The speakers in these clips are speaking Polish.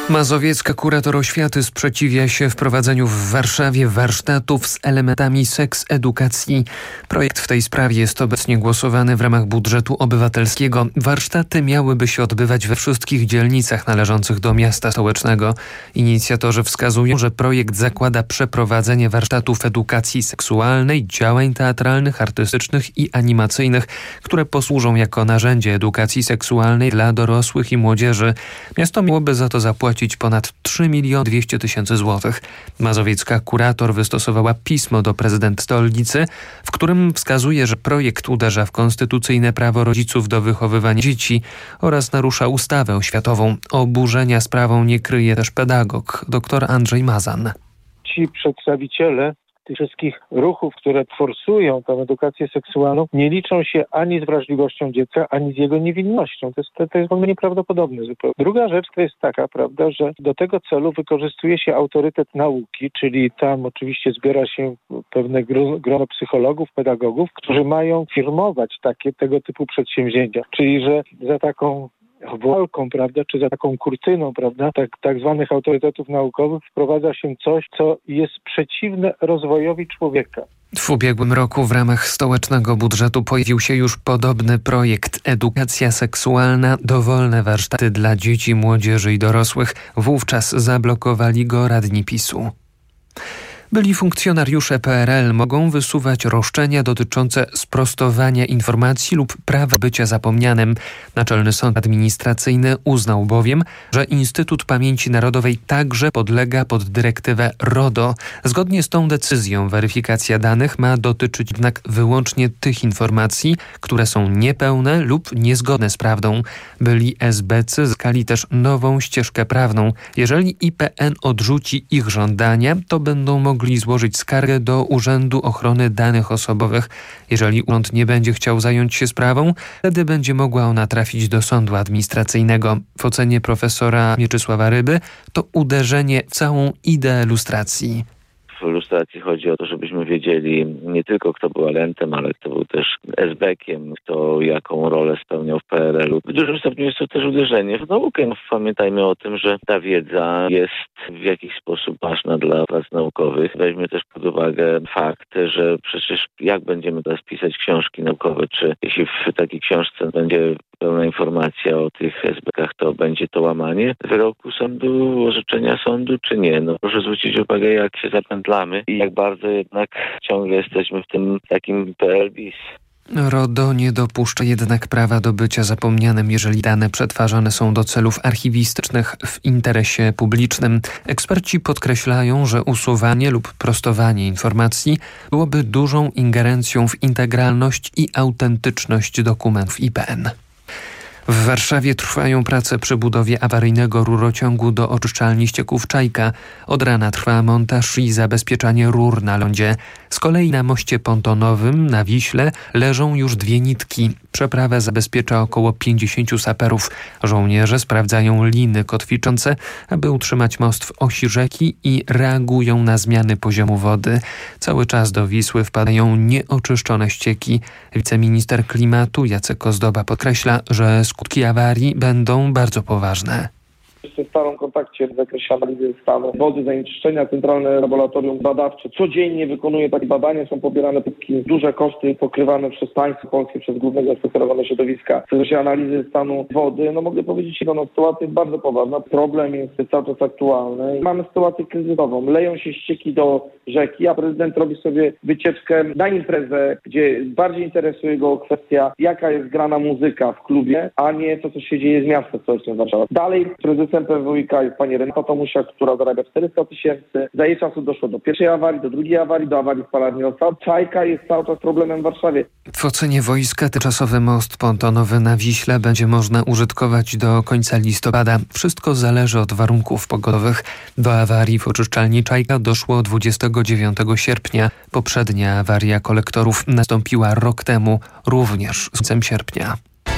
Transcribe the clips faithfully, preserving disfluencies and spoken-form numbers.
Mazowiecka kurator oświaty sprzeciwia się wprowadzeniu w Warszawie warsztatów z elementami seks-edukacji. Projekt w tej sprawie jest obecnie głosowany w ramach budżetu obywatelskiego. Warsztaty miałyby się odbywać we wszystkich dzielnicach należących do miasta stołecznego. Inicjatorzy wskazują, że projekt zakłada przeprowadzenie warsztatów edukacji seksualnej, działań teatralnych, artystycznych i animacyjnych, które posłużą jako narzędzie edukacji seksualnej dla dorosłych i młodzieży. Miasto miałoby za to zapłacić ponad trzy miliony dwieście tysięcy złotych. Mazowiecka kurator wystosowała pismo do prezydenta stolicy, w którym wskazuje, że projekt uderza w konstytucyjne prawo rodziców do wychowywania dzieci oraz narusza ustawę oświatową. Oburzenia sprawą nie kryje też pedagog dr Andrzej Mazan. Ci przedstawiciele tych wszystkich ruchów, które forsują tę edukację seksualną, nie liczą się ani z wrażliwością dziecka, ani z jego niewinnością. To jest, to, to jest w ogóle nieprawdopodobne zupełnie. Druga rzecz to jest taka, prawda, że do tego celu wykorzystuje się autorytet nauki, czyli tam oczywiście zbiera się pewne grono psychologów, pedagogów, którzy mają firmować takie tego typu przedsięwzięcia. Czyli że za taką walką, prawda, czy za taką kurtyną, prawda, tak, tak zwanych autorytetów naukowych wprowadza się coś, co jest przeciwne rozwojowi człowieka. W ubiegłym roku w ramach stołecznego budżetu pojawił się już podobny projekt Edukacja seksualna, dowolne warsztaty dla dzieci, młodzieży i dorosłych. Wówczas zablokowali go radni PiSu. Byli funkcjonariusze P R L mogą wysuwać roszczenia dotyczące sprostowania informacji lub prawa bycia zapomnianym. Naczelny Sąd Administracyjny uznał bowiem, że Instytut Pamięci Narodowej także podlega pod dyrektywę RODO. Zgodnie z tą decyzją weryfikacja danych ma dotyczyć jednak wyłącznie tych informacji, które są niepełne lub niezgodne z prawdą. Byli S B C zyskali też nową ścieżkę prawną. Jeżeli I P N odrzuci ich żądania, to będą mogli mogli złożyć skargę do Urzędu Ochrony Danych Osobowych. Jeżeli urząd nie będzie chciał zająć się sprawą, wtedy będzie mogła ona trafić do sądu administracyjnego. W ocenie profesora Mieczysława Ryby to uderzenie w całą ideę lustracji. W lustracji chodzi o to, żebyśmy wiedzieli nie tylko, kto był agentem, ale kto był też S B kiem, kto jaką rolę spełniał w P R L u. W dużym stopniu jest to też uderzenie w naukę. No, pamiętajmy o tym, że ta wiedza jest w jakiś sposób ważna dla prac naukowych. Weźmy też pod uwagę fakt, że przecież jak będziemy teraz pisać książki naukowe, czy jeśli w takiej książce będzie pełna informacja o tych S B kach, to będzie to łamanie wyroku sądu, orzeczenia sądu, czy nie? No proszę zwrócić uwagę, jak się zapętlamy i jak bardzo jednak ciągle jesteśmy w tym takim P R L bis. RODO nie dopuszcza jednak prawa do bycia zapomnianym, jeżeli dane przetwarzane są do celów archiwistycznych w interesie publicznym. Eksperci podkreślają, że usuwanie lub prostowanie informacji byłoby dużą ingerencją w integralność i autentyczność dokumentów I P N. W Warszawie trwają prace przy budowie awaryjnego rurociągu do oczyszczalni ścieków Czajka. Od rana trwa montaż i zabezpieczanie rur na lądzie. Z kolei na moście pontonowym na Wiśle leżą już dwie nitki. Przeprawę zabezpiecza około pięćdziesięciu saperów. Żołnierze sprawdzają liny kotwiczące, aby utrzymać most w osi rzeki i reagują na zmiany poziomu wody. Cały czas do Wisły wpadają nieoczyszczone ścieki. Wiceminister klimatu Jacek Ozdoba podkreśla, że skutki awarii będą bardzo poważne. Jestem w stałym kontakcie w zakresie analizy stanu wody, zanieczyszczenia. Centralne Laboratorium Badawcze codziennie wykonuje takie badania. Są pobierane takie duże koszty pokrywane przez państwo polskie, przez Głównego Inspektora Ochrony Środowiska. W zakresie analizy stanu wody, no mogę powiedzieć, że no, sytuacja jest bardzo poważna. Problem jest cały czas aktualny. Mamy sytuację kryzysową. Leją się ścieki do rzeki, a prezydent robi sobie wycieczkę na imprezę, gdzie bardziej interesuje go kwestia, jaka jest grana muzyka w klubie, a nie to, co się dzieje z miastem stołecznym Warszawa. Dalej prezydent P W I K jest pani Renata Tomusiak, która zarabia czterysta tysięcy. Za jej czasu doszło do pierwszej awarii, do drugiej awarii, do awarii spalarni Rosał. Czajka jest cały czas problemem w Warszawie. W ocenie wojska tymczasowy most pontonowy na Wiśle będzie można użytkować do końca listopada. Wszystko zależy od warunków pogodowych. Do awarii w oczyszczalni Czajka doszło dwudziestego dziewiątego sierpnia. Poprzednia awaria kolektorów nastąpiła rok temu, również z końcem sierpnia.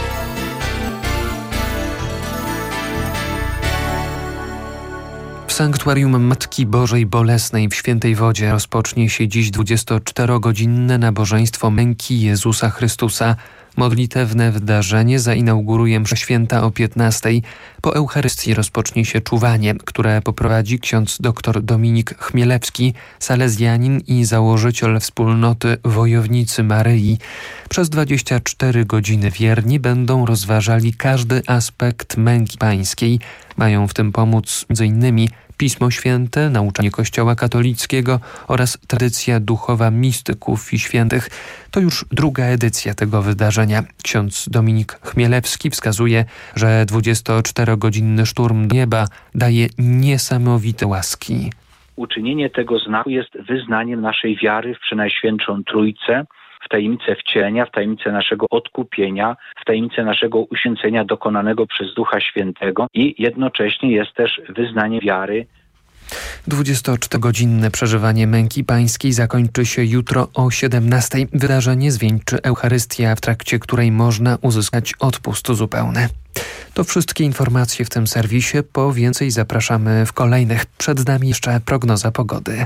W sanktuarium Matki Bożej Bolesnej w Świętej Wodzie rozpocznie się dziś dwudziestoczterogodzinne nabożeństwo męki Jezusa Chrystusa. Modlitewne wydarzenie zainauguruje msza święta o piętnastej. Po Eucharystii rozpocznie się czuwanie, które poprowadzi ksiądz dr Dominik Chmielewski, salezjanin i założyciel wspólnoty Wojownicy Maryi. Przez dwadzieścia cztery godziny wierni będą rozważali każdy aspekt męki pańskiej. Mają w tym pomóc między innymi Pismo Święte, nauczanie Kościoła katolickiego oraz tradycja duchowa mistyków i świętych. To już druga edycja tego wydarzenia. Ksiądz Dominik Chmielewski wskazuje, że dwudziestoczterogodzinny szturm nieba daje niesamowite łaski. Uczynienie tego znaku jest wyznaniem naszej wiary w Przenajświętszą Trójcę, w tajemnicę wcielenia, w tajemnicę naszego odkupienia, w tajemnicę naszego uświęcenia dokonanego przez Ducha Świętego i jednocześnie jest też wyznanie wiary. dwudziestoczterogodzinne przeżywanie męki pańskiej zakończy się jutro o siedemnastej. Wydarzenie zwieńczy Eucharystia, w trakcie której można uzyskać odpust zupełny. To wszystkie informacje w tym serwisie. Po więcej zapraszamy w kolejnych. Przed nami jeszcze prognoza pogody.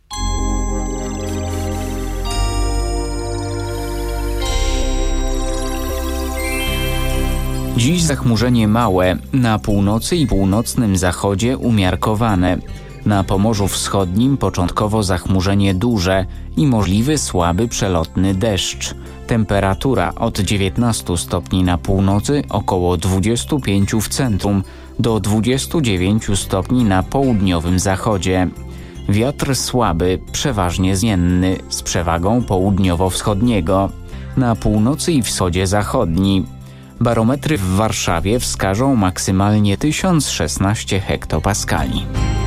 Dziś zachmurzenie małe, na północy i północnym zachodzie umiarkowane. Na Pomorzu Wschodnim początkowo zachmurzenie duże i możliwy słaby przelotny deszcz. Temperatura od dziewiętnastu stopni na północy, około dwudziestu pięciu w centrum, do dwudziestu dziewięciu stopni na południowym zachodzie. Wiatr słaby, przeważnie zmienny, z przewagą południowo-wschodniego. Na północy i wschodzie zachodni. Barometry w Warszawie wskażą maksymalnie tysiąc szesnaście hektopaskali.